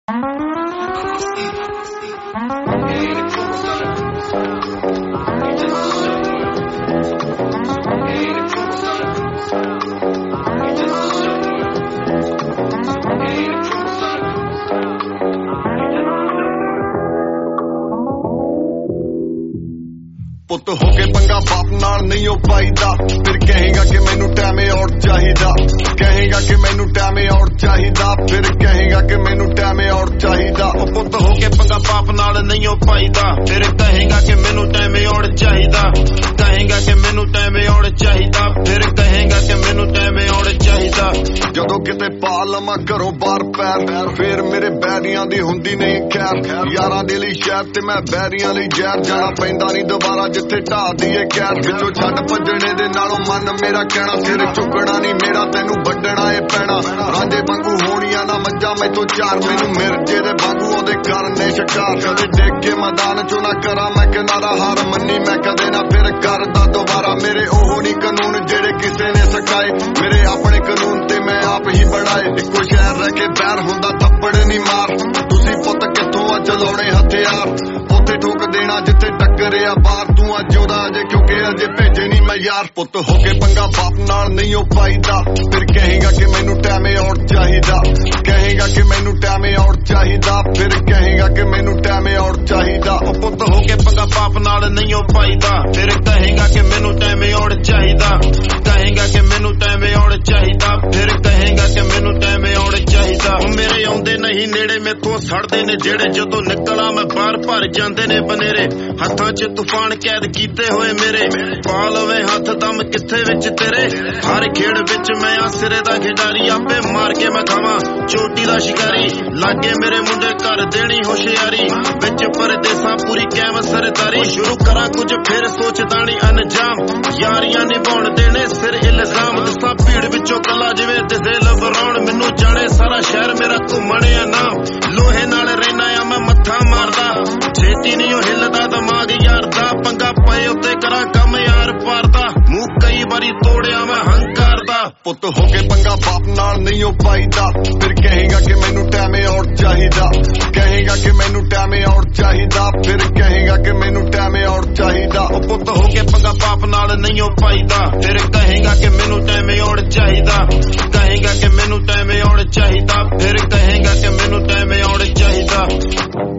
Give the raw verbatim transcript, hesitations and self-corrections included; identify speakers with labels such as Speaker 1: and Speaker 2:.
Speaker 1: पुत होके पंगा बाप नाल नहीं हो पाईदा, फिर कहेगा कि मैनू टाइमे और चाहिदा, कहेगा कि मैनू टाइमे और चाहिदा, फिर कहेगा कि मैनू टाइमे और चाहिदा। ओ पुत होके पंगा बाप नाल नहीं हो पाईदा, फिर कहेगा कि मैनू टाइमे और चाहिदा, कहेगा कि मैनू टाइमे और चाहिदा, फिर कहेगा कि मैनू टाइमे और चाहिदा। जदों किते पा लवां घरों बाहर पैर, फिर मेरे बैरियां दी हुंदी नहीं खैर, यारां दे लई शहर ते मैं बैरियां लई जहर, जाना पैंदा नहीं दोबारा जिथे ढा दीए कैर, विचों छड्ड भजणे दे नालों मन मेरा कहना, सिर चुकना नहीं मेरा तैनू वड्डना ए पैना। रांझे वांगू होणियां ना मज्जां मैथों चार, मैनू मिर्जे दे वांगू ओदे करने शिकार, कदे डिग के मैदान चों ना करा मैं किनारा, हार मन्नी मैं कदे ना फिर करदा दोबारा। मेरे ओह नहीं कानून जेड़े किसे ने सिखाए, मेरे अपने कानून ते मैं आप ही बढ़ाए। इक्को शहर रह के बैर हुंदा थप्पड़ नहीं मार, तुसी पुत कित्थों आ चलाउणे हथियार, उत्थे ठोक देना जिथे टक्करिया बार, तू अज ओदा अजे क्योंकि अजे भेजे नहीं मैं यार। पुत होके पंगा बाप नाल नहीं हो पाईदा, फिर कहेगा कि मैनू टाइमे और चाहिदा, कहेगा कि मैनू टाइमे और चाहिदा, फिर कहेगा कि मैनू टाइमे और चाहिदा। ओ पुत होके पंगा बाप नाल नहीं हो पाईदा, फिर कहेगा कि मैनू टाइमे और चाहिदा, कहेगा कि मैनू टाइमे और चाहिदा, फिर कहेगा कि मैनू टाइमे और चाहिदा। मेरे आउंदे नहीं नेड़े मैथों सड़दे ने जेड़े, जदों निकला मैं बाहर भर जांदे ने बनेरे, हत्थां च तूफान कैद कीते होए मेरे, पा लवे हत्थ दम किथे विच तेरे, हर खेड़ विच मैं आ सिरे दा खिडारी, आपे मार के मैं खावां चोटी दा शिकारी, लागे मेरे मुंडे कर देनी होशियारी, विच परदेसां पूरी कैम सरदारी, शुरू करा कुछ फिर सोचदा नहीं अंजाम, यारियां निभाउण देने सिर इल्जाम, दसां भीड़ विचों कला जिवें दिसे लबराउण, मैनू जाने सारा शहर मेरा घुम्मण आ नाम, लोहे नाल रहना आ मैं मत्था मारदा, छेती नहीं हिलदा दिमाग यार दा, पंगा पए उत्ते करा कम यार पार दा, मूंह कई बारी तोड़िया मैं हंकार दा। पुत होके पंगा बाप नाल नहीं हो पाईदा, फिर कहेगा कि मैनू टाइमे और चाहिदा, कहेगा कि मैनू टाइमे और चाहिदा, फिर कहेगा कि मैनू टाइमे और चाहिदा। ओ पुत होके पंगा बाप नाल नहीं हो पाईदा, फिर कहेगा कि मैनू टाइमे और चाहिदा, कहेगा कि मैनू टाइमे और चाहिदा, फिर कहेगा कि मैनू टाइमे और चाहिदा।